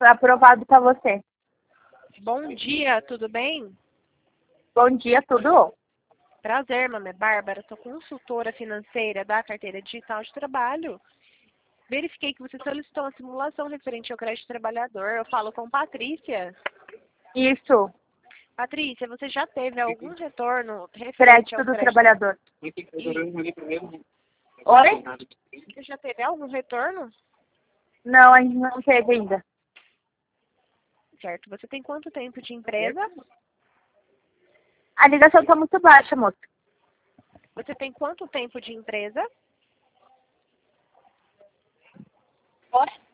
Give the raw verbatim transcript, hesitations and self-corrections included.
Foi aprovado para você. Bom dia, tudo bem? Bom dia, tudo? Prazer, meu nome é Bárbara, sou consultora financeira da carteira digital de trabalho. Verifiquei que você solicitou uma simulação referente ao crédito trabalhador. Eu falo com Patrícia. Isso, Patrícia, você já teve algum retorno referente crédito ao do crédito? trabalhador. E Oi? você já teve algum retorno? Não, a gente não teve ainda. Certo. Você tem quanto tempo de empresa? A ligação está muito baixa, moço. Você tem quanto tempo de empresa? Oi?